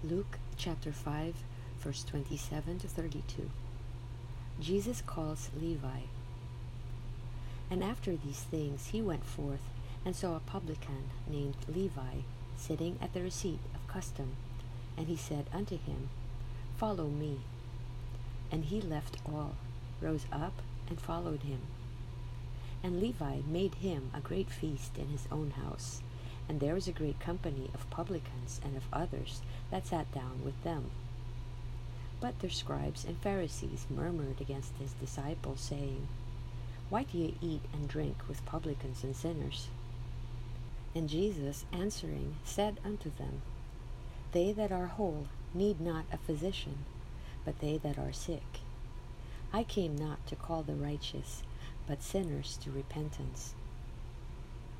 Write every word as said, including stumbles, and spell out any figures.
Luke chapter five, verse twenty-seven to thirty-two. Jesus calls Levi. And after these things he went forth, and saw a publican named Levi sitting at the receipt of custom. And he said unto him, Follow me. And he left all, rose up, and followed him. And Levi made him a great feast in his own house, and there was a great company of publicans and of others that sat down with them. But their scribes and Pharisees murmured against his disciples, saying, Why do ye eat and drink with publicans and sinners? And Jesus answering said unto them, They that are whole need not a physician, but they that are sick. I came not to call the righteous, but sinners to repentance.